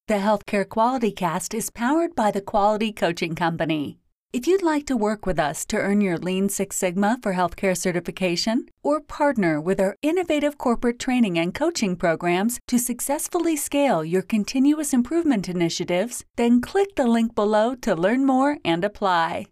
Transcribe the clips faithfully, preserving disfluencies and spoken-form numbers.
The Healthcare Quality Cast is powered by the Quality Coaching Company. If you'd like to work with us to earn your Lean Six Sigma for healthcare certification or partner with our innovative corporate training and coaching programs to successfully scale your continuous improvement initiatives, then click the link below to learn more and apply.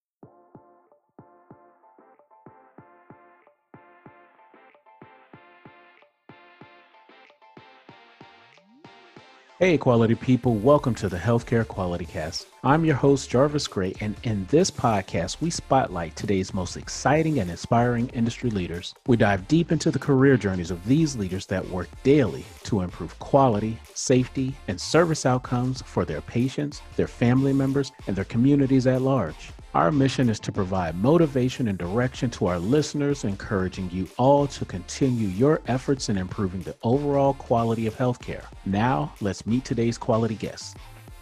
Hey, quality people, welcome to the Healthcare Quality Cast. I'm your host, Jarvis Gray, and in this podcast, we spotlight today's most exciting and inspiring industry leaders. We dive deep into the career journeys of these leaders that work daily to improve quality, safety, and service outcomes for their patients, their family members, and their communities at large. Our mission is to provide motivation and direction to our listeners, encouraging you all to continue your efforts in improving the overall quality of healthcare. Now, let's meet today's quality guests.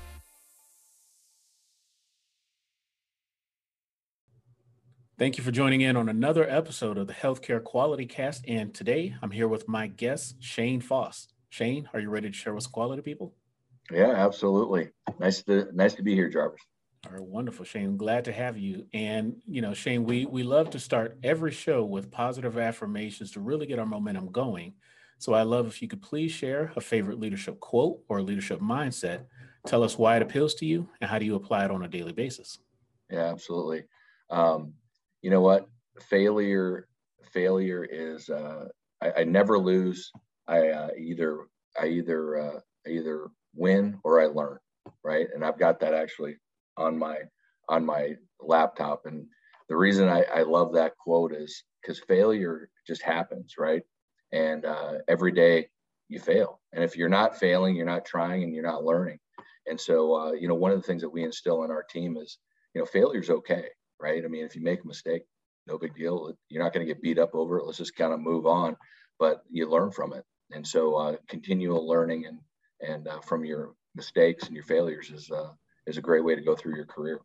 Thank you for joining in on another episode of the Healthcare Quality Cast, and today I'm here with my guest, Shane Foss. Shane, are you ready to share with quality people? Yeah, absolutely. Nice to nice to be here, Jarvis. All right, wonderful, Shane. Glad to have you. And, you know, Shane, we, we love to start every show with positive affirmations to really get our momentum going. So I love if you could please share a favorite leadership quote or leadership mindset. Tell us why it appeals to you and how do you apply it on a daily basis? Yeah, absolutely. Um, you know what? Failure, failure is, uh, I, I never lose. I uh, either, I either, uh, I either win or I learn, right? And I've got that actually on my on my laptop. And the reason I, I love that quote is because failure just happens, right? And uh, every day you fail. And if you're not failing, you're not trying and you're not learning. And so, uh, you know, one of the things that we instill in our team is, you know, failure's okay, right? I mean, if you make a mistake, no big deal. You're not going to get beat up over it. Let's just kind of move on, but you learn from it. And so uh, continual learning and, and uh, from your mistakes and your failures is uh, is a great way to go through your career.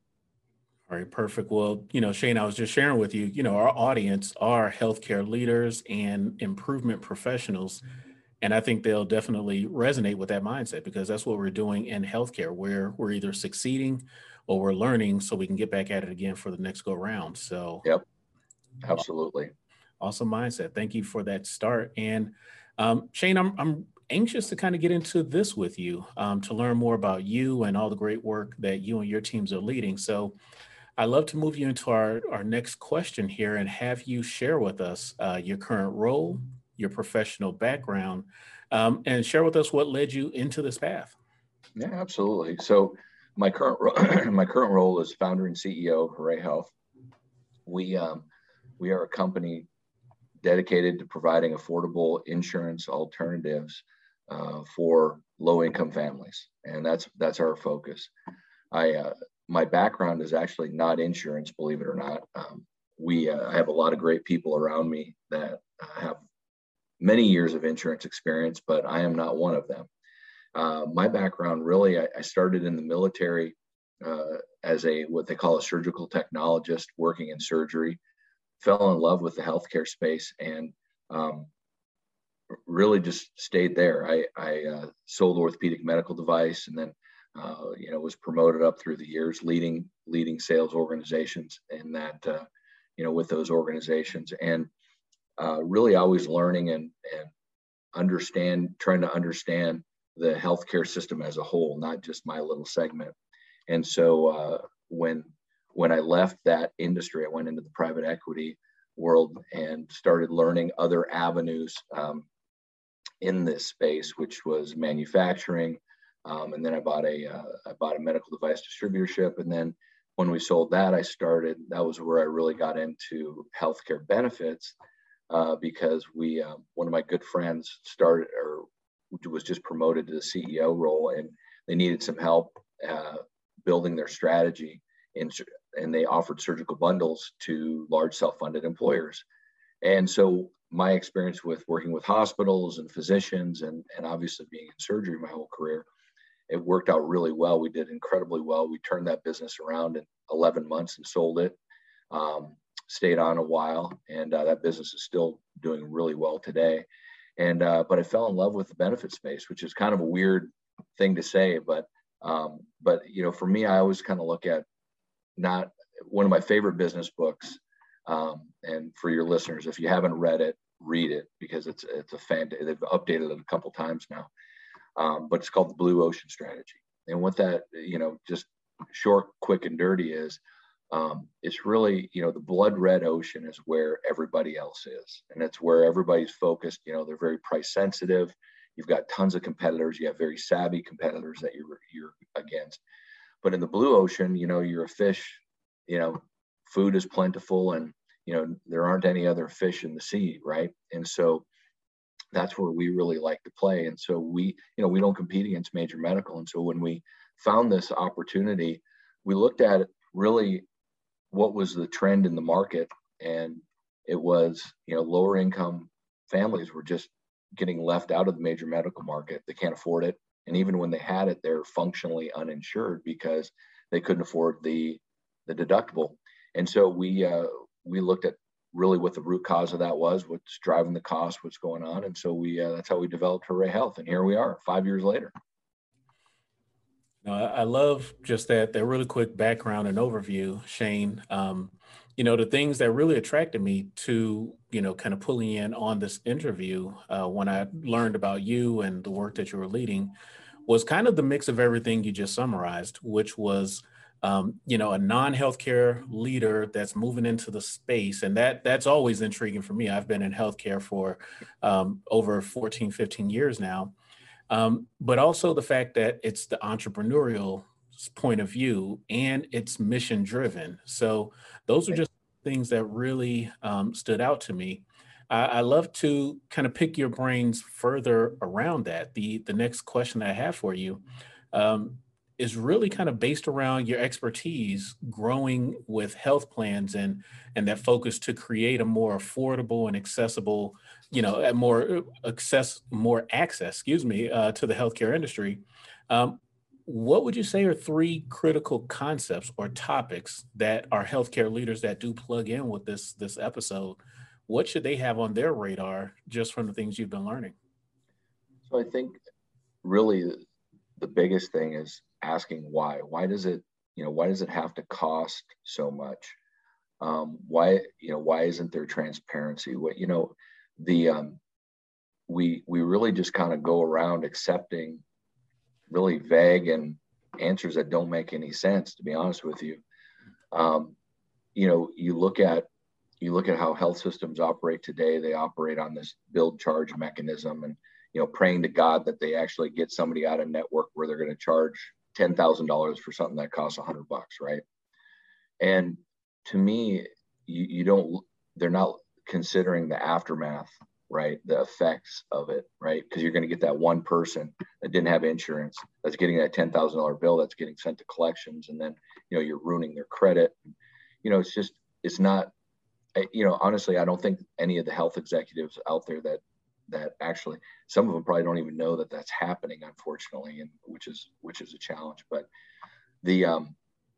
All right, perfect. Well, you know, Shane, I was just sharing with you, you know, our audience are healthcare leaders and improvement professionals. And I think they'll definitely resonate with that mindset because that's what we're doing in healthcare, where we're either succeeding or we're learning so we can get back at it again for the next go round. So, yep, absolutely. Awesome mindset. Thank you for that start. And um, Shane, I'm, I'm anxious to kind of get into this with you um, to learn more about you and all the great work that you and your teams are leading. So I'd love to move you into our, our next question here and have you share with us uh, your current role, your professional background, um, and share with us what led you into this path. Yeah, absolutely. So my current ro- my current role is founder and C E O of Hooray Health. We um, we are a company dedicated to providing affordable insurance alternatives uh, for low-income families, and that's that's our focus. I uh, my background is actually not insurance, believe it or not. Um, we uh, I have a lot of great people around me that have many years of insurance experience, but I am not one of them. Uh, my background really, I, I started in the military uh, as a what they call a surgical technologist, working in surgery. Fell in love with the healthcare space and um, really just stayed there. I, I uh, sold orthopedic medical device and then, uh, you know, was promoted up through the years, leading leading sales organizations in that, uh, you know, with those organizations, and uh, really always learning and and understand, trying to understand the healthcare system as a whole, not just my little segment. And so uh, when When I left that industry, I went into the private equity world and started learning other avenues um, in this space, which was manufacturing. Um, and then I bought a uh, I bought a medical device distributorship. And then when we sold that, I started. That was where I really got into healthcare benefits uh, because we uh, one of my good friends started or was just promoted to the C E O role, and they needed some help uh, building their strategy. In, and they offered surgical bundles to large self-funded employers. And so my experience with working with hospitals and physicians and, and obviously being in surgery my whole career, it worked out really well. We did incredibly well. We turned that business around in eleven months and sold it, um, stayed on a while, and uh, that business is still doing really well today. And uh, but I fell in love with the benefit space, which is kind of a weird thing to say, but um, but you know, for me, I always kind of look at not one of my favorite business books. Um, and for your listeners, if you haven't read it, read it, because it's it's a fan. They've updated it a couple times now, um, but it's called the Blue Ocean Strategy. And what that, you know, just short, quick, and dirty is, um, it's really, you know, the blood red ocean is where everybody else is, and it's where everybody's focused. You know, they're very price sensitive. You've got tons of competitors. You have very savvy competitors that you're you're against. But in the blue ocean, you know, you're a fish. You know, food is plentiful, and you know, there aren't any other fish in the sea, right? And so that's where we really like to play. And so we, you know, we don't compete against major medical. And so when we found this opportunity, we looked at it really what was the trend in the market. And it was, you know, lower income families were just getting left out of the major medical market. They can't afford it. And even when they had it, they're functionally uninsured because they couldn't afford the, the deductible. And so we, uh, we looked at really what the root cause of that was, what's driving the cost, what's going on. And so we, uh, that's how we developed Hooray Health. And here we are five years later. No, I love just that, that really quick background and overview, Shane. Um, you know, the things that really attracted me to, you know, kind of pulling in on this interview uh, when I learned about you and the work that you were leading was kind of the mix of everything you just summarized, which was Um, you know, a non-healthcare leader that's moving into the space. And that that's always intriguing for me. I've been in healthcare for um, over fourteen, fifteen years now. Um, but also the fact that it's the entrepreneurial point of view and it's mission driven. So those are just things that really um, stood out to me. I, I love to kind of pick your brains further around that. The, the next question I have for you, um, is really kind of based around your expertise growing with health plans and and that focus to create a more affordable and accessible, you know, a more access, more access, excuse me, uh, to the healthcare industry. Um, what would you say are three critical concepts or topics that our healthcare leaders that do plug in with this this episode, what should they have on their radar just from the things you've been learning? So I think really the biggest thing is asking why. Why does it, you know, why does it have to cost so much? Um, why, you know, why isn't there transparency? What, you know, the um, we we really just kind of go around accepting really vague and answers that don't make any sense, to be honest with you. Um, you know, you look at you look at how health systems operate today. They operate on this build charge mechanism, and you know, praying to God that they actually get somebody out of network where they're going to charge ten thousand dollars for something that costs a hundred bucks. Right. And to me, you, you don't, they're not considering the aftermath, right? The effects of it, right? Because you're going to get that one person that didn't have insurance that's getting that ten thousand dollars bill that's getting sent to collections. And then, you know, you're ruining their credit. You know, it's just, it's not, you know, honestly, I don't think any of the health executives out there that that actually, some of them probably don't even know that that's happening, unfortunately, and which is which is a challenge. But the um,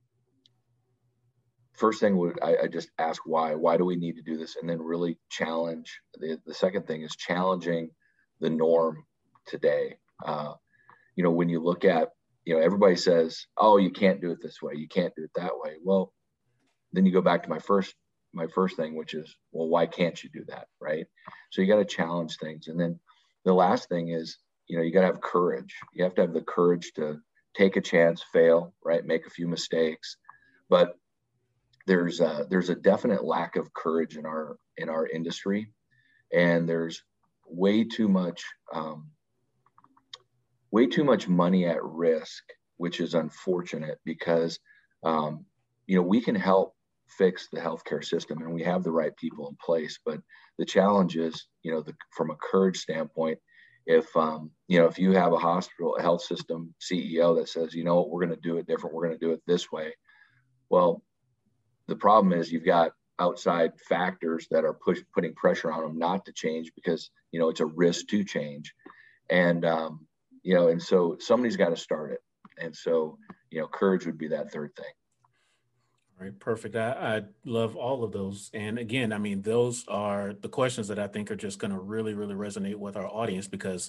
first thing would I, I just ask why? Why do we need to do this? And then really challenge. The, the second thing is challenging the norm today. Uh, you know, when you look at, you know, everybody says, oh, you can't do it this way. You can't do it that way. Well, then you go back to my first my first thing, which is, well, why can't you do that? Right. So you got to challenge things. And then the last thing is, you know, you got to have courage. You have to have the courage to take a chance, fail, right. Make a few mistakes, but there's a, there's a definite lack of courage in our, in our industry. And there's way too much, um, way too much money at risk, which is unfortunate because, um, you know, we can help fix the healthcare system and we have the right people in place. But the challenge is, you know, the, from a courage standpoint, if, um, you know, if you have a hospital, a health system C E O that says, you know what, we're going to do it different. We're going to do it this way. Well, the problem is you've got outside factors that are push, putting pressure on them not to change because, you know, it's a risk to change. And, um, you know, and so somebody's got to start it. And so, you know, courage would be that third thing. All right, perfect. I, I love all of those. And again, I mean, those are the questions that I think are just going to really, really resonate with our audience because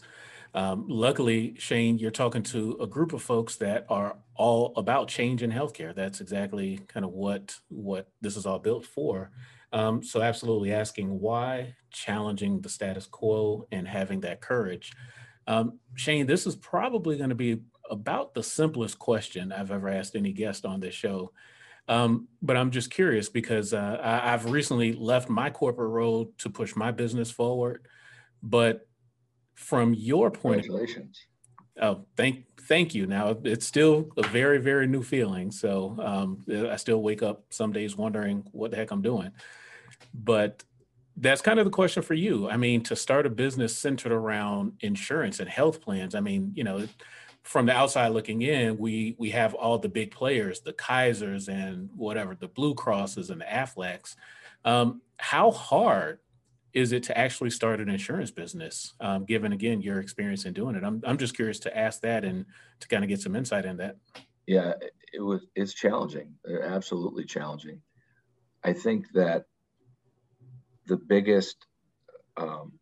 Um, luckily, Shane, you're talking to a group of folks that are all about change in healthcare. That's exactly kind of what what this is all built for. Um, so absolutely asking why, challenging the status quo, and having that courage. Um, Shane, this is probably going to be about the simplest question I've ever asked any guest on this show. Um, but I'm just curious because uh, I, I've recently left my corporate role to push my business forward. But from your point of Congratulations. oh, thank thank you. Now it's still a very, very new feeling. So um, I still wake up some days wondering what the heck I'm doing. But that's kind of the question for you. I mean, to start a business centered around insurance and health plans, I mean, you know, from the outside looking in, we we have all the big players, the Kaisers and whatever, the Blue Crosses and the Aflacs. Um, how hard is it to actually start an insurance business, um, given, again, your experience in doing it? I'm, I'm just curious to ask that and to kind of get some insight in that. Yeah, it was, it's challenging, absolutely challenging. I think that the biggest, um,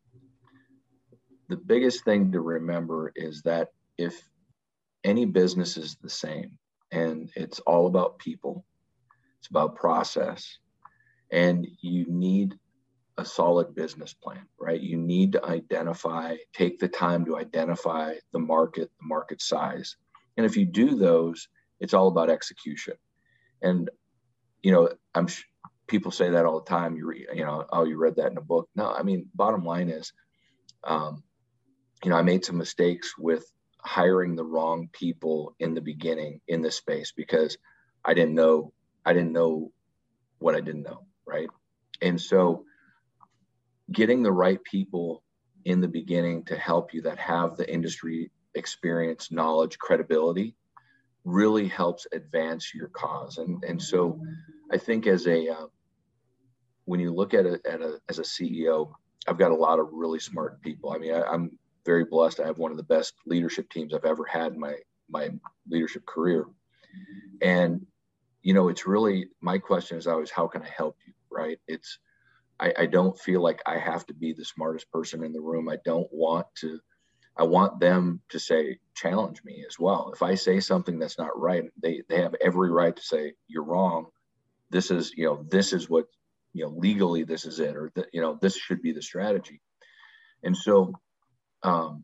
the biggest thing to remember is that if any business is the same and it's all about people, it's about process, and you need a solid business plan, right? You need to identify, take the time to identify the market, the market size. And if you do those, it's all about execution. And, you know, I'm sh- people say that all the time. You re- you know, oh, you read that in a book. No, I mean, bottom line is, um, you know, I made some mistakes with hiring the wrong people in the beginning in this space because I didn't know, I didn't know what I didn't know, right? And so getting the right people in the beginning to help you that have the industry experience, knowledge, credibility really helps advance your cause. And and so I think as a, uh, when you look at it at a, as a C E O, I've got a lot of really smart people. I mean, I, I'm very blessed. I have one of the best leadership teams I've ever had in my, my leadership career. And, you know, it's really, my question is always, how can I help you? Right? It's, I, I don't feel like I have to be the smartest person in the room. I don't want to, I want them to say, challenge me as well. If I say something that's not right, they, they have every right to say, you're wrong. This is, you know, this is what, you know, legally, this is it, or, the, you know, this should be the strategy. And so um,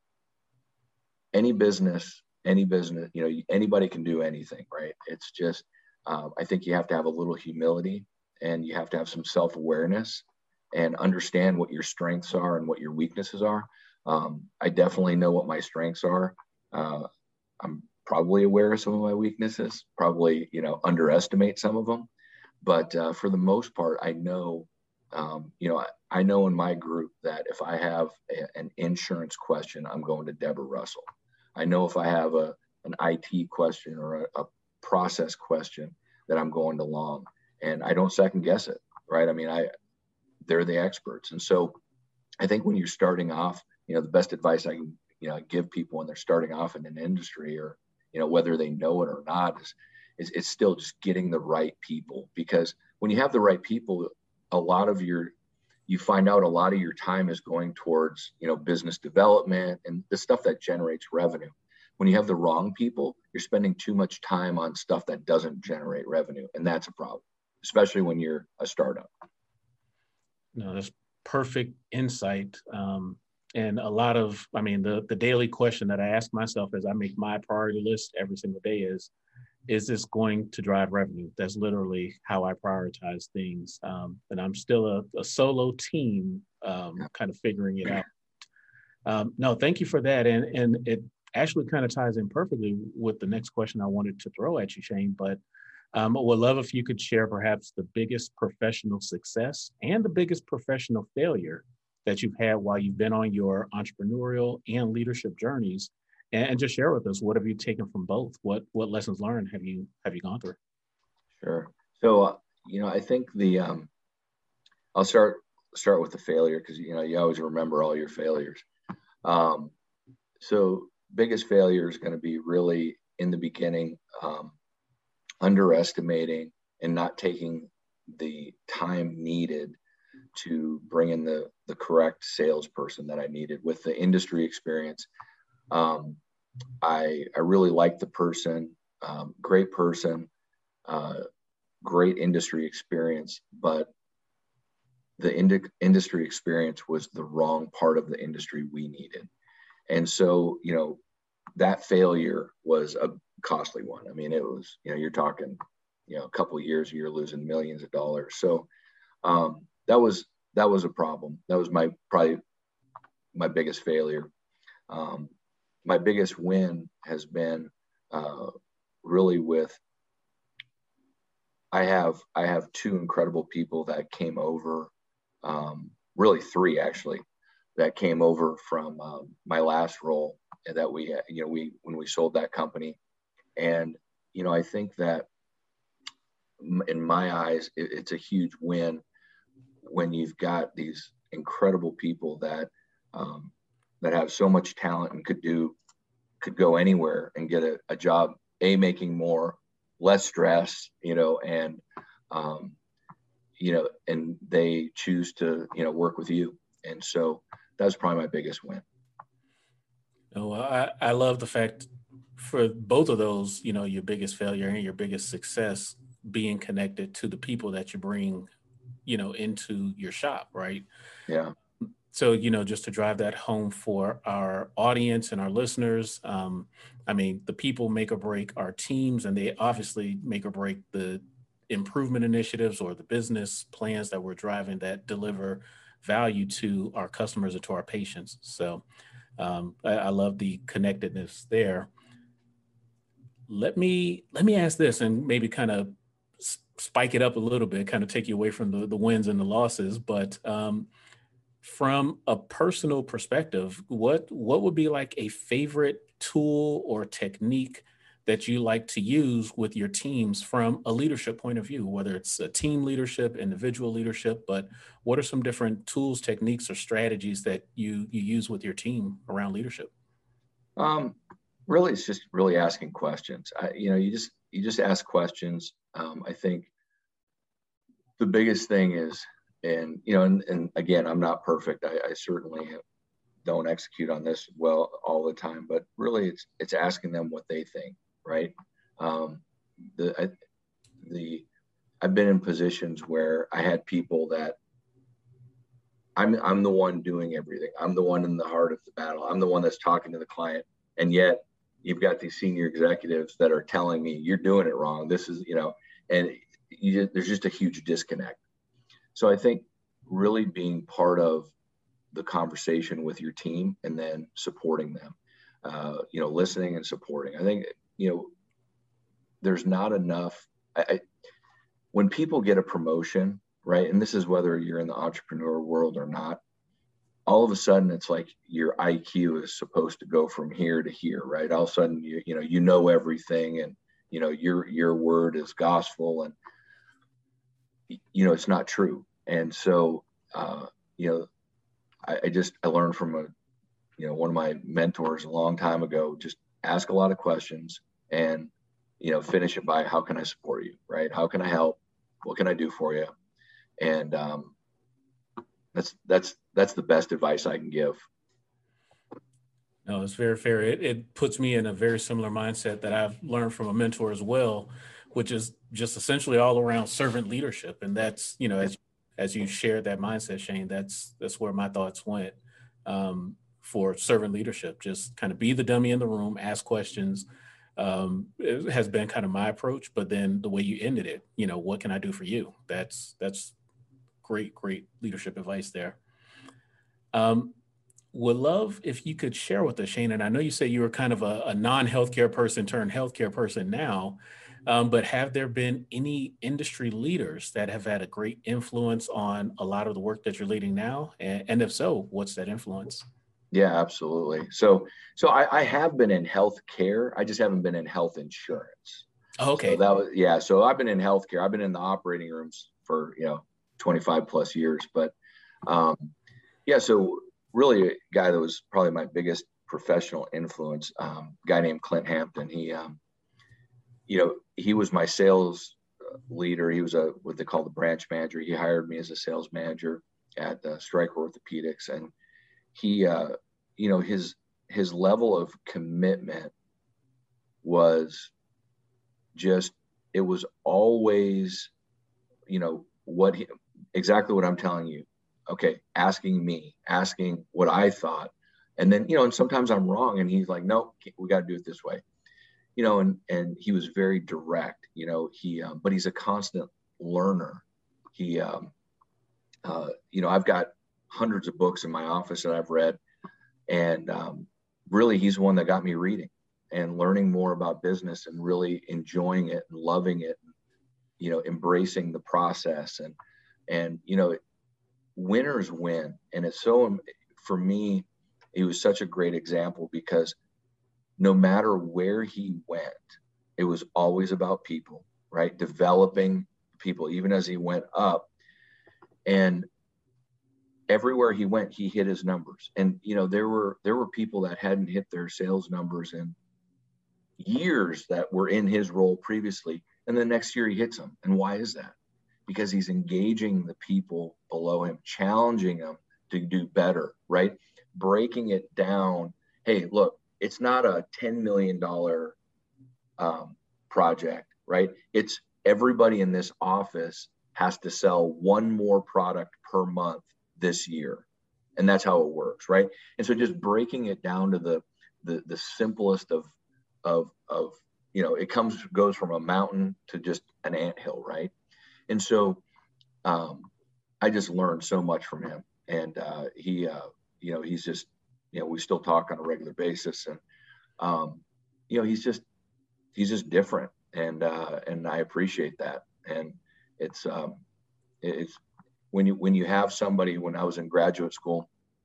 any business, any business, you know, anybody can do anything, right? It's just, um, I think you have to have a little humility and you have to have some self-awareness and understand what your strengths are and what your weaknesses are. Um, I definitely know what my strengths are. Uh, I'm probably aware of some of my weaknesses, probably, you know, underestimate some of them. But uh, for the most part, I know, um, you know, I, I know in my group that if I have a, an insurance question, I'm going to Deborah Russell. I know if I have a an I T question or a, a process question that I'm going to Long, and I don't second guess it, right? I mean, I they're the experts. And so I think when you're starting off, you know, the best advice I can, you know, give people when they're starting off in an industry, or, you know, whether they know it or not, is, is it's still just getting the right people. Because when you have the right people, a lot of your, you find out a lot of your time is going towards, you know, business development and the stuff that generates revenue. When you have the wrong people, you're spending too much time on stuff that doesn't generate revenue. And that's a problem, especially when you're a startup. No, that's perfect insight. Um, and a lot of, I mean, the, the daily question that I ask myself as I make my priority list every single day is, is this going to drive revenue? That's literally how I prioritize things. Um, and I'm still a, a solo team, um, kind of figuring it out. Um, no, thank you for that. And, and it actually kind of ties in perfectly with the next question I wanted to throw at you, Shane. But um, I would love if you could share perhaps the biggest professional success and the biggest professional failure that you've had while you've been on your entrepreneurial and leadership journeys, and, and just share with us, what have you taken from both? What what lessons learned have you have you gone through? Sure. So, uh, you know, I think the, um, I'll start start with the failure, because, you know, you always remember all your failures. Um, so biggest failure is going to be really in the beginning, um, underestimating and not taking the time needed to bring in the, the correct salesperson that I needed with the industry experience. Um, I, I really liked the person, um, great person, uh, great industry experience, but the ind- industry experience was the wrong part of the industry we needed. And so, you know, that failure was a costly one. I mean, it was, you know, you're talking, you know, a couple of years, you're losing millions of dollars. So um, that was, that was a problem. That was my, probably my biggest failure. Um, my biggest win has been uh, really with, I have, I have two incredible people that came over, um, really three actually, that came over from um, my last role that we, you know, we, when we sold that company. And, you know, I think that in my eyes, it, it's a huge win when you've got these incredible people that, um, that have so much talent and could do, could go anywhere and get a, a job, a making more, less stress, you know, and, um, you know, and they choose to, you know, work with you. And so that was probably my biggest win. Oh, I, I love the fact for both of those, you know, your biggest failure and your biggest success being connected to the people that you bring, you know, into your shop, right? Yeah. So, you know, just to drive that home for our audience and our listeners, um, I mean, the people make or break our teams, and they obviously make or break the improvement initiatives or the business plans that we're driving that deliver value to our customers or to our patients. So um, I, I love the connectedness there. Let me let me ask this and maybe kind of spike it up a little bit, kind of take you away from the, the wins and the losses. But um, from a personal perspective, what what would be like a favorite tool or technique that you like to use with your teams from a leadership point of view, whether it's a team leadership, individual leadership, but what are some different tools, techniques, or strategies that you you use with your team around leadership? Um, really, it's just really asking questions. I, you know, you just you just ask questions. Um, I think the biggest thing is, and you know, and, and again, I'm not perfect. I, I certainly don't execute on this well all the time, but really, it's it's asking them what they think, right? Um, the I, the I've been in positions where I had people that I'm I'm the one doing everything. I'm the one in the heart of the battle. I'm the one that's talking to the client, and yet you've got these senior executives that are telling me you're doing it wrong. This is, you know, and you just, there's just a huge disconnect. So I think really being part of the conversation with your team and then supporting them, uh, you know, listening and supporting. I think, you know, there's not enough. I, I, when people get a promotion, right, and this is whether you're in the entrepreneur world or not, all of a sudden it's like your I Q is supposed to go from here to here, right? All of a sudden, you, you know, you know everything, and, you know, your, your word is gospel, and, you know, it's not true. And so, uh, you know, I, I just, I learned from a, you know, one of my mentors a long time ago, just ask a lot of questions and, you know, finish it by, how can I support you, right? How can I help? What can I do for you? And, um, that's, that's, that's the best advice I can give. No, it's very fair. It, it puts me in a very similar mindset that I've learned from a mentor as well, which is just essentially all around servant leadership. And that's, you know, as, as you shared that mindset, Shane, that's, that's where my thoughts went um, for servant leadership. Just kind of be the dummy in the room, ask questions. Um, it has been kind of my approach, but then the way you ended it, you know, what can I do for you? That's, that's great, great leadership advice there. Um, would love if you could share with us, Shane, and I know you say you were kind of a, a non-healthcare person turned healthcare person now, um, but have there been any industry leaders that have had a great influence on a lot of the work that you're leading now? And, and if so, what's that influence? Yeah, absolutely. So, so I, I have been in healthcare. I just haven't been in health insurance. Oh, okay. So that was, yeah. So I've been in healthcare. I've been in the operating rooms for, you know, twenty-five plus years, but, um, yeah, so really a guy that was probably my biggest professional influence, um, a guy named Clint Hampton. He, um, you know, he was my sales leader. He was a, what they call the branch manager. He hired me as a sales manager. at uh, Stryker Orthopedics, and he, uh, you know, his his level of commitment was just, it was always, you know, what he, exactly what I'm telling you. Okay, asking me, asking what I thought, and then, you know, and sometimes I'm wrong, and he's like, no, we got to do it this way, you know, and and he was very direct, you know, he, um, but he's a constant learner. He, um, uh, you know, I've got hundreds of books in my office that I've read, and um, really, he's the one that got me reading and learning more about business and really enjoying it and loving it, you know, embracing the process, and and you know, winners win, and it's so, for me, he was such a great example, because no matter where he went, it was always about people, right? Developing people, even as he went up. And everywhere he went, he hit his numbers. And, you know, there were, there were people that hadn't hit their sales numbers in years that were in his role previously. And the next year he hits them. And why is that? Because he's engaging the people below him, challenging them to do better, right? Breaking it down. Hey, look, it's not a ten million dollars um, project, right? It's everybody in this office has to sell one more product per month this year. And that's how it works, right? And so just breaking it down to the the, the simplest of, of, of, you know, it comes, goes from a mountain to just an anthill, right? And so um, I just learned so much from him. And uh, he, uh, you know, he's just, you know, we still talk on a regular basis. And, um, you know, he's just, he's just different. And, uh, and I appreciate that. And it's, um, it's when you, when you have somebody, when I was in graduate school,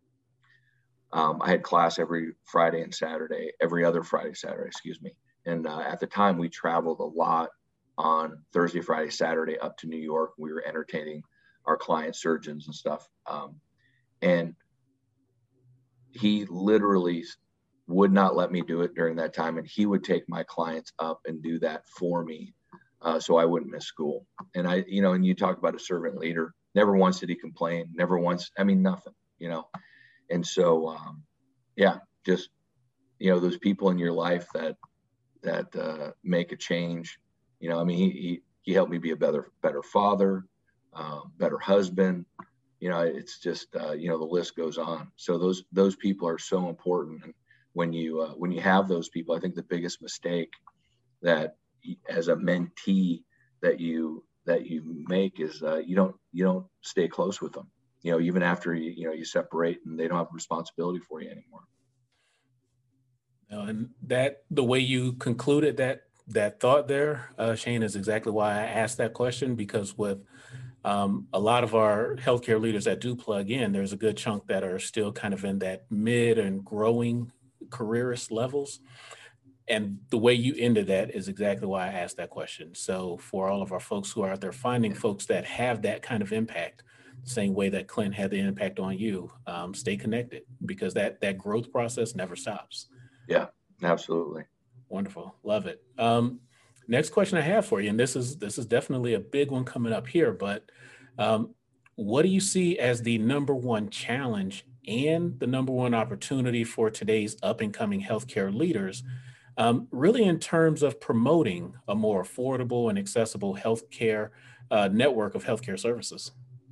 um, I had class every Friday and Saturday, every other Friday, Saturday, excuse me. And uh, at the time we traveled a lot on Thursday, Friday, Saturday up to New York. We were entertaining our client surgeons and stuff. Um, and he literally would not let me do it during that time. And he would take my clients up and do that for me. Uh, so I wouldn't miss school. And I, you know, and you talk about a servant leader, never once did he complain, never once, I mean, nothing, you know? And so, um, yeah, just, you know, those people in your life that, that uh, make a change, you know, I mean, he, he, he helped me be a better, better father, uh, better husband. You know, it's just, uh, you know, the list goes on. So those, those people are so important. And when you, uh, when you have those people, I think the biggest mistake that as a mentee that you, that you make is uh, you don't, you don't stay close with them, you know, even after you, you know, you separate and they don't have responsibility for you anymore. No, and that, the way you concluded that, that thought there, uh, Shane, is exactly why I asked that question, because with Um, a lot of our healthcare leaders that do plug in, there's a good chunk that are still kind of in that mid and growing careerist levels. And the way you ended that is exactly why I asked that question. So for all of our folks who are out there finding folks that have that kind of impact, the same way that Clint had the impact on you, um, stay connected, because that, that growth process never stops. Yeah, absolutely. Wonderful. Love it. Um, Next question I have for you, and this is this is definitely a big one coming up here, but um, what do you see as the number one challenge and the number one opportunity for today's up and coming healthcare leaders, um, really in terms of promoting a more affordable and accessible healthcare uh, network of healthcare services?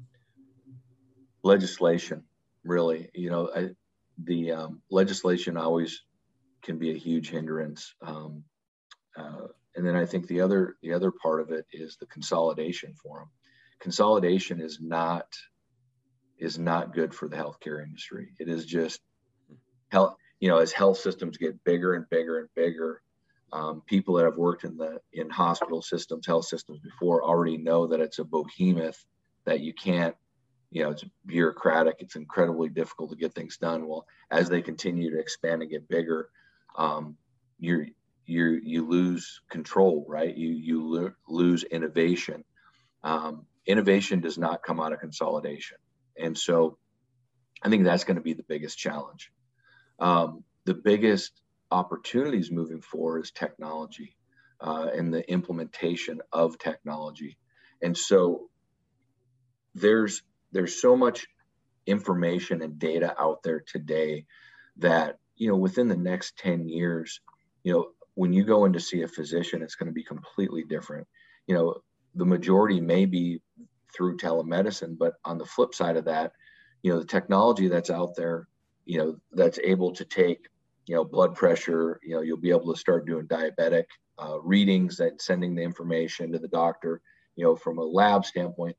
Legislation, really, you know, I, the um, legislation always can be a huge hindrance. Um, uh, And then I think the other the other part of it is the consolidation for them. Consolidation is not is not good for the healthcare industry. It is just health. You know, as health systems get bigger and bigger and bigger, um, people that have worked in the in hospital systems, health systems before already know that it's a behemoth that you can't. You know, it's bureaucratic. It's incredibly difficult to get things done. Well, as they continue to expand and get bigger, um, you're you you lose control, right? You you lo- lose innovation. Um, innovation does not come out of consolidation, and so I think that's going to be the biggest challenge. Um, the biggest opportunities moving forward is technology uh, and the implementation of technology, and so there's there's so much information and data out there today that, you know, within the next ten years, you know, when you go in to see a physician, it's going to be completely different. You know, the majority may be through telemedicine, but on the flip side of that, you know, the technology that's out there, you know, that's able to take, you know, blood pressure, you know, you'll be able to start doing diabetic uh, readings and sending the information to the doctor, you know, from a lab standpoint.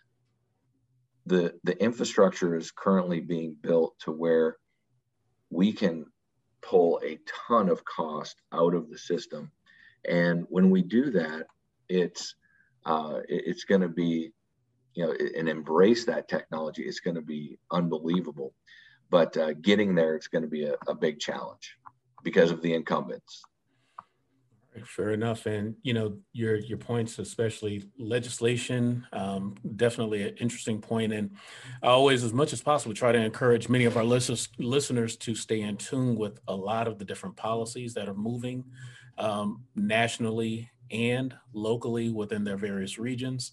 The, the infrastructure is currently being built to where we can pull a ton of cost out of the system. And when we do that, it's, uh, it's going to be, you know, and embrace that technology. It's going to be unbelievable. But uh, getting there, it's going to be a, a big challenge because of the incumbents. Fair enough. And, you know, your your points, especially legislation, um, definitely an interesting point. And I always, as much as possible, try to encourage many of our listeners, listeners to stay in tune with a lot of the different policies that are moving um, nationally and locally within their various regions.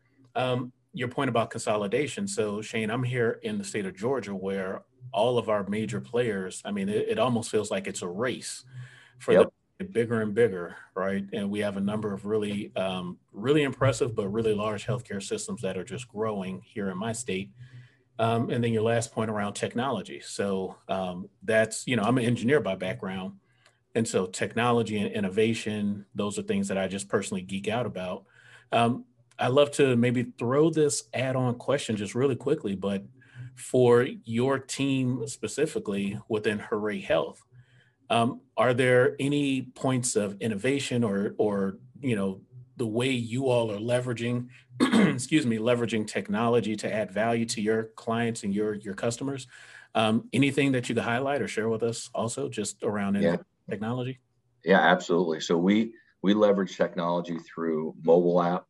Um, your point about consolidation. So, Shane, I'm here in the state of Georgia where all of our major players, I mean, it, it almost feels like it's a race for Yep. the bigger and bigger, right? And we have a number of really, um, really impressive, but really large healthcare systems that are just growing here in my state. Um, and then your last point around technology. So um, that's, you know, I'm an engineer by background. And so technology and innovation, those are things that I just personally geek out about. Um, I love to maybe throw this add-on question just really quickly, but for your team specifically within Hooray Health, Um, are there any points of innovation or, or, you know, the way you all are leveraging, excuse me, leveraging technology to add value to your clients and your, your customers? Um, anything that you could highlight or share with us also just around Yeah. technology? Yeah, absolutely. So we, we leverage technology through mobile app,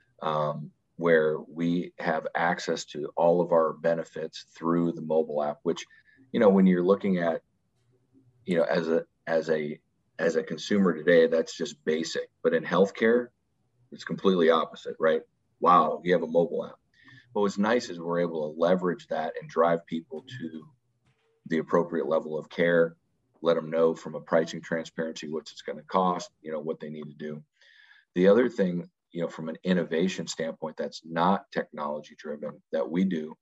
um, where we have access to all of our benefits through the mobile app, which, you know, when you're looking at, you know, as a, as a, as a consumer today, that's just basic, but in healthcare, it's completely opposite, right? Wow, you have a mobile app. But what's nice is we're able to leverage that and drive people to the appropriate level of care, let them know from a pricing transparency, what it's going to cost, you know, what they need to do. The other thing, you know, from an innovation standpoint, that's not technology driven that we do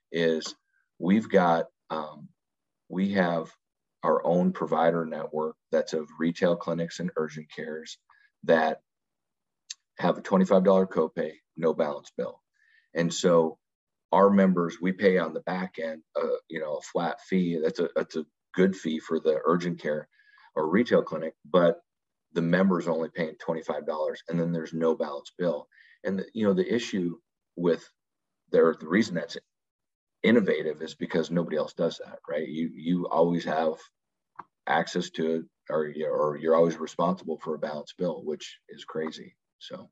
is we've got, um, we have our own provider network that's of retail clinics and urgent cares that have a twenty-five dollars copay, no balance bill. And so our members, we pay on the back end, uh, you know, a flat fee. That's a, that's a good fee for the urgent care or retail clinic, but the member's only paying twenty-five dollars and then there's no balance bill. And, the, you know, the issue with there, the reason that's innovative is because nobody else does that, right? You you always have access to it, or, or you're always responsible for a balance bill, which is crazy. So.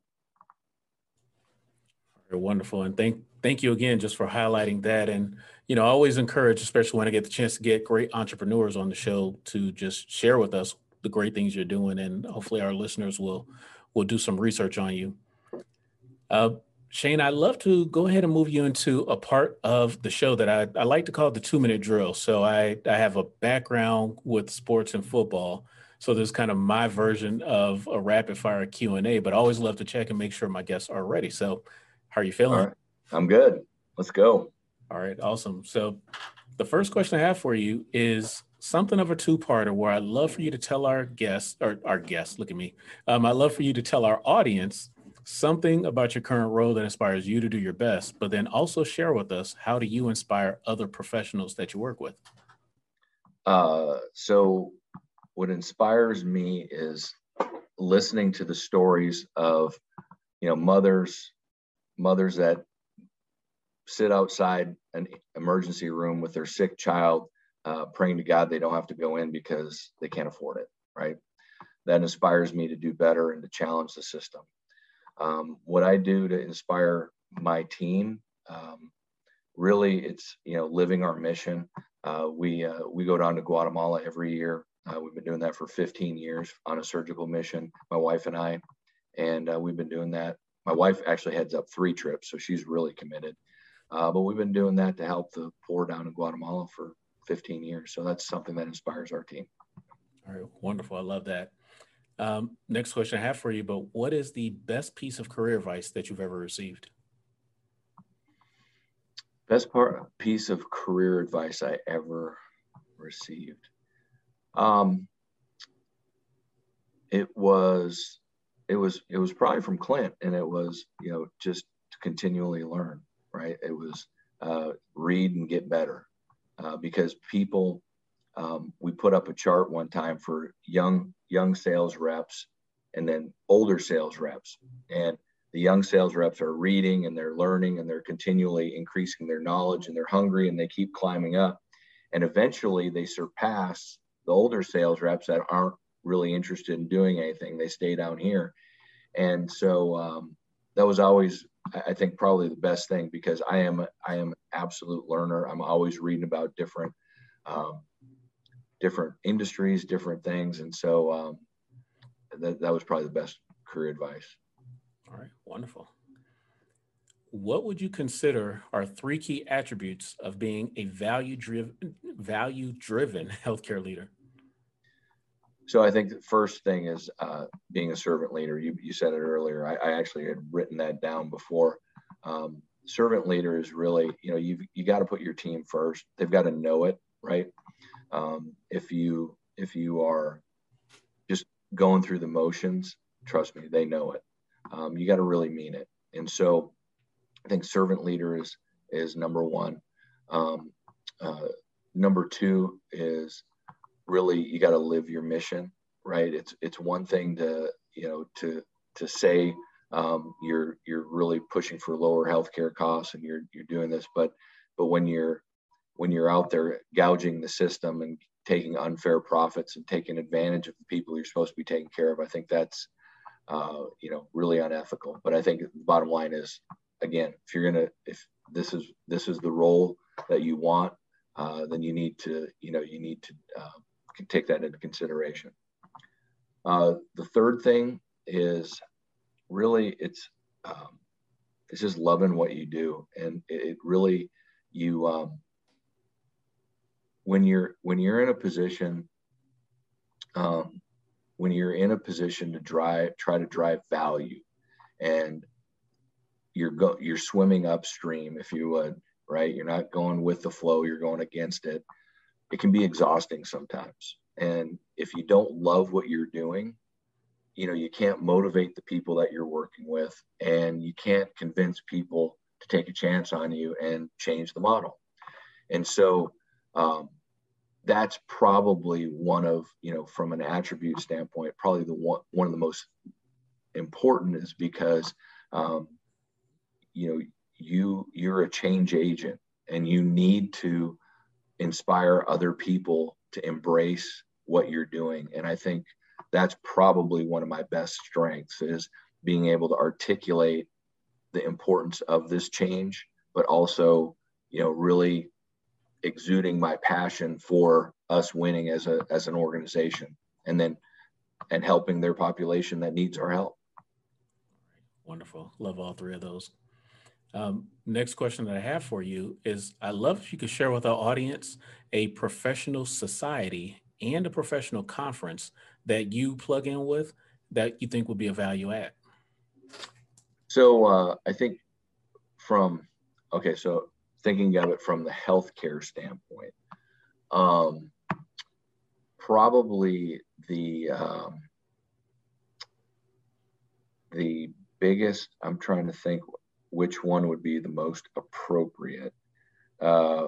Wonderful. And thank thank you again just for highlighting that. And, you know, I always encourage, especially when I get the chance to get great entrepreneurs on the show, to just share with us the great things you're doing. And hopefully our listeners will will do some research on you. Uh, Shane, I'd love to go ahead and move you into a part of the show that I, I like to call the two-minute drill. So I, I have a background with sports and football. So there's kind of my version of a rapid-fire Q and A, but I always love to check and make sure my guests are ready. So how are you feeling? All right. I'm good. Let's go. All right, awesome. So the first question I have for you is something of a two-parter where I'd love for you to tell our guests, or our guests, look at me. Um, I'd love for you to tell our audience something about your current role that inspires you to do your best, but then also share with us, how do you inspire other professionals that you work with? Uh, so what inspires me is listening to the stories of, you know, mothers, mothers that sit outside an emergency room with their sick child, uh, praying to God they don't have to go in because they can't afford it, right? That inspires me to do better and to challenge the system. Um, what I do to inspire my team, um, really, it's, you know, living our mission. Uh, we uh, we go down to Guatemala every year. Uh, we've been doing that for fifteen years on a surgical mission, my wife and I, and uh, we've been doing that. My wife actually heads up three trips, so she's really committed. Uh, but we've been doing that to help the poor down in Guatemala for fifteen years. So that's something that inspires our team. All right. Wonderful. I love that. Um, next question I have for you, but what is the best piece of career advice that you've ever received? Best part piece of career advice I ever received. Um, it was, it was, it was probably from Clint, and it was, you know, just to continually learn, right? It was uh, read and get better, uh, because people, um, we put up a chart one time for young, young sales reps and then older sales reps. And the young sales reps are reading and they're learning and they're continually increasing their knowledge, and they're hungry and they keep climbing up. And eventually they surpass the older sales reps that aren't really interested in doing anything. They stay down here. And so um, that was always, I think, probably the best thing, because I am, I am an absolute learner. I'm always reading about different, um, different industries, different things. And so um, that, that was probably the best career advice. All right, wonderful. What would you consider are three key attributes of being a value-driven, value-driven healthcare leader? So I think the first thing is uh, being a servant leader. You, you said it earlier. I, I actually had written that down before. Um, servant leader is really, you know, you've you got to put your team first. They've got to know it, right? Um, if you if you are just going through the motions, trust me, they know it. Um, you got to really mean it. And so I think servant leader is, is number one. Um, uh, number two is really, you got to live your mission, right? It's, it's one thing to, you know, to, to say um, you're, you're really pushing for lower healthcare costs and you're, you're doing this, but, but when you're, when you're out there gouging the system and taking unfair profits and taking advantage of the people you're supposed to be taking care of, I think that's, uh, you know, really unethical. But I think the bottom line is, again, if you're going to, if this is, this is the role that you want, uh, then you need to, you know, you need to uh, take that into consideration. Uh, the third thing is really, it's, um, it's just loving what you do. And it, it really, you, um, when you're, when you're in a position, um, when you're in a position to drive, try to drive value, and you're go, you're swimming upstream, if you would, right? You're not going with the flow, you're going against it. It can be exhausting sometimes. And if you don't love what you're doing, you know, you can't motivate the people that you're working with, and you can't convince people to take a chance on you and change the model. And so, um, that's probably one of, you know, from an attribute standpoint, probably the one, one of the most important, is because, um, you know, you, you're a change agent, and you need to inspire other people to embrace what you're doing. And I think that's probably one of my best strengths, is being able to articulate the importance of this change, but also, you know, really exuding my passion for us winning as a as an organization, and then and helping their population that needs our help. Wonderful. Love all three of those. Um, next question that I have for you is, I love if you could share with our audience a professional society and a professional conference that you plug in with that you think would be a value add. So uh, I think from, okay, so thinking of it from the healthcare standpoint, um, probably the um, the biggest, I'm trying to think which one would be the most appropriate. Uh,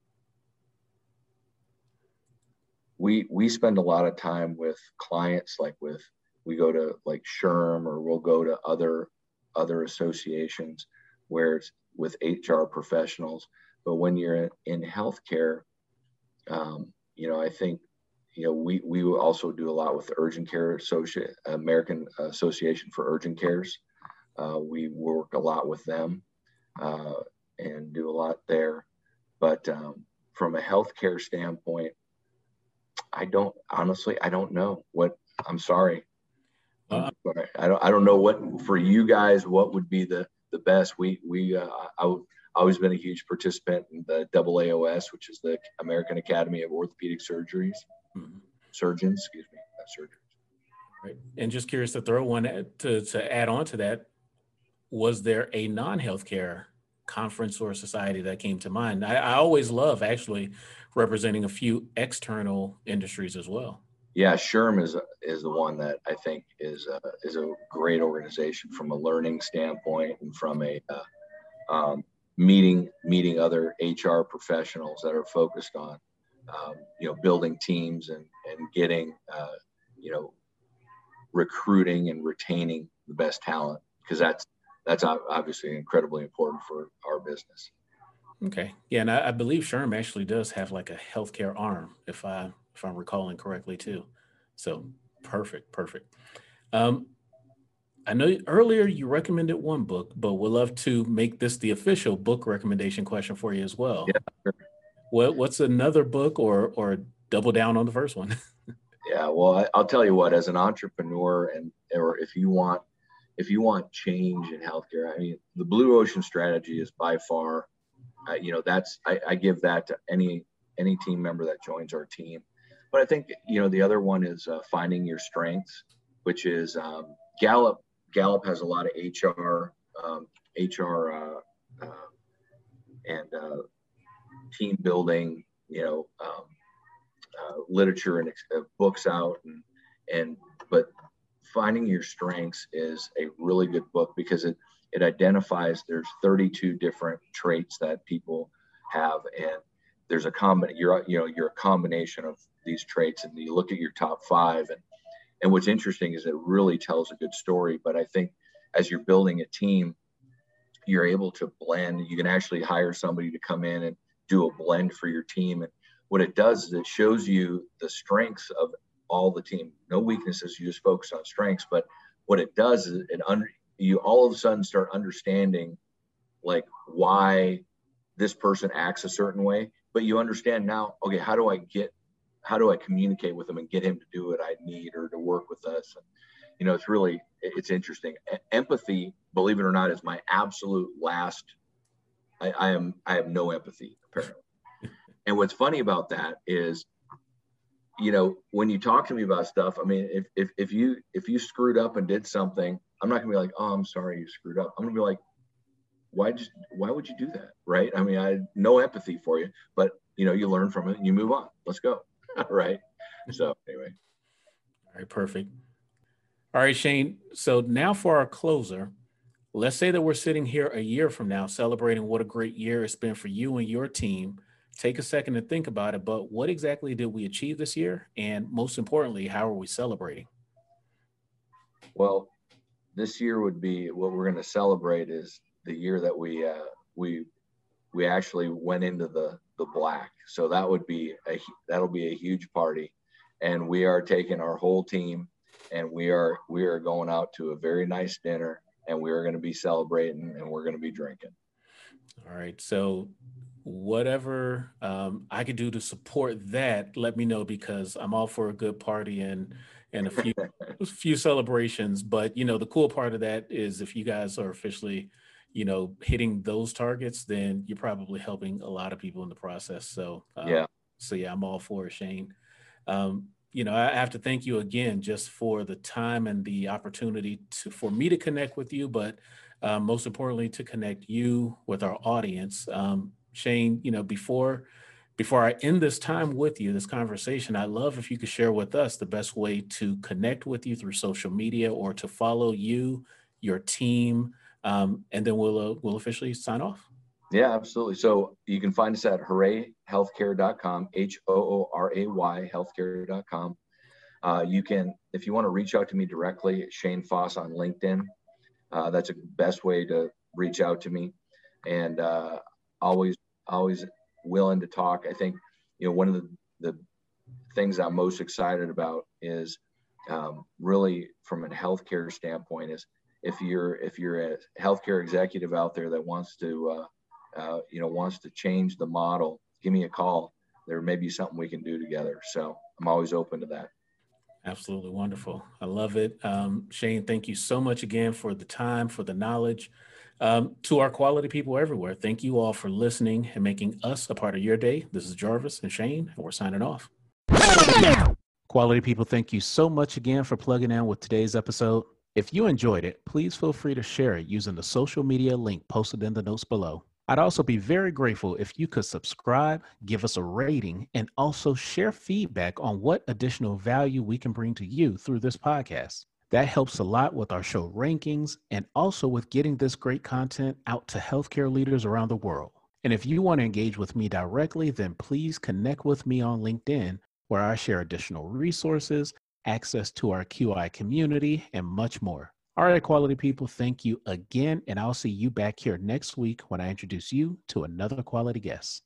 we we spend a lot of time with clients, like with, we go to like S H R M, or we'll go to other other associations where it's with H R professionals. But when you're in healthcare, um, you know, I think, you know, we, we also do a lot with the Urgent Care Associate, American Association for Urgent Cares. Uh, we work a lot with them uh, and do a lot there. But um, from a healthcare standpoint, I don't, honestly, I don't know what, I'm sorry. Uh, I don't, I don't know what, for you guys, what would be the, the best. We, we, uh, I, always been a huge participant in the double A O S, which is the American Academy of Orthopedic Surgeries, mm-hmm. Surgeons, excuse me, not surgeons. Right. And just curious to throw one to, to add on to that, was there a non-healthcare conference or society that came to mind? I, I always love actually representing a few external industries as well. Yeah, S H R M is is the one that I think is a, is a great organization from a learning standpoint and from a uh, um, meeting meeting other H R professionals that are focused on um, you know building teams and and getting uh, you know recruiting and retaining the best talent, because that's that's obviously incredibly important for our business. Okay, yeah, and I, I believe S H R M actually does have like a healthcare arm, if I if I'm recalling correctly too. So perfect, perfect. Um, I know earlier you recommended one book, but we'd love to make this the official book recommendation question for you as well. Yeah, sure. What what's another book, or or double down on the first one? Yeah, well, I, I'll tell you what, as an entrepreneur, and or if you want if you want change in healthcare, I mean, the Blue Ocean Strategy is by far, uh, you know, that's I, I give that to any any team member that joins our team. But I think, you know, the other one is uh, Finding Your Strengths, which is um, Gallup. Gallup has a lot of H R, um, H R, uh, uh, and uh, team building, you know, um, uh, literature and uh, books out, and and but Finding Your Strengths is a really good book because it it identifies there's thirty-two different traits that people have, and there's a combination. You're you know you're a combination of these traits, and you look at your top five, and and what's interesting is it really tells a good story. But I think as you're building a team, you're able to blend. You can actually hire somebody to come in and do a blend for your team. And what it does is it shows you the strengths of all the team. No weaknesses. You just focus on strengths. But what it does is it under you all of a sudden start understanding like why this person acts a certain way. But you understand now, okay, how do I get how do I communicate with him and get him to do what I need or to work with us? And, you know, it's really, it's interesting. Empathy, believe it or not, is my absolute last. I, I am, I have no empathy, apparently. And what's funny about that is, you know, when you talk to me about stuff, I mean, if, if, if you, if you screwed up and did something, I'm not gonna be like, oh, I'm sorry you screwed up. I'm gonna be like, why just, why would you do that? Right. I mean, I had no empathy for you, but you know, you learn from it and you move on. Let's go. Right. So anyway. All right. Perfect. All right, Shane. So now for our closer, let's say that we're sitting here a year from now celebrating what a great year it's been for you and your team. Take a second to think about it, but what exactly did we achieve this year? And most importantly, how are we celebrating? Well, this year would be what we're going to celebrate is the year that we, uh, we, we actually went into the, the black. So that would be a, that'll be a huge party. And we are taking our whole team and we are, we are going out to a very nice dinner and we are going to be celebrating and we're going to be drinking. All right. So whatever um, I could do to support that, let me know, because I'm all for a good party and, and a few, a few celebrations. But, you know, the cool part of that is if you guys are officially, you know, hitting those targets, then you're probably helping a lot of people in the process. So, um, yeah. So yeah, I'm all for it, Shane. Um, you know, I have to thank you again just for the time and the opportunity to, for me to connect with you, but uh, most importantly, to connect you with our audience. Um, Shane, you know, before, before I end this time with you, this conversation, I'd love if you could share with us the best way to connect with you through social media or to follow you, your team, Um, and then we'll uh, we'll officially sign off. Yeah, absolutely. So you can find us at hooray healthcare dot com, H O O R A Y healthcare dot com. Uh, you can, if you want to reach out to me directly, Shane Foss on LinkedIn. Uh, that's the best way to reach out to me. And uh, always, always willing to talk. I think, you know, one of the, the things I'm most excited about is um, really from a healthcare standpoint is, if you're if you're a healthcare executive out there that wants to uh, uh, you know wants to change the model, give me a call. There may be something we can do together. So I'm always open to that. Absolutely wonderful. I love it. Um, Shane, thank you so much again for the time, for the knowledge. Um, to our quality people everywhere, thank you all for listening and making us a part of your day. This is Jarvis and Shane, and we're signing off. Quality people, thank you so much again for plugging in with today's episode. If you enjoyed it, please feel free to share it using the social media link posted in the notes below. I'd also be very grateful if you could subscribe, give us a rating, and also share feedback on what additional value we can bring to you through this podcast. That helps a lot with our show rankings and also with getting this great content out to healthcare leaders around the world. And if you want to engage with me directly, then please connect with me on LinkedIn, where I share additional resources, access to our Q I community, and much more. All right, quality people, thank you again, and I'll see you back here next week when I introduce you to another quality guest.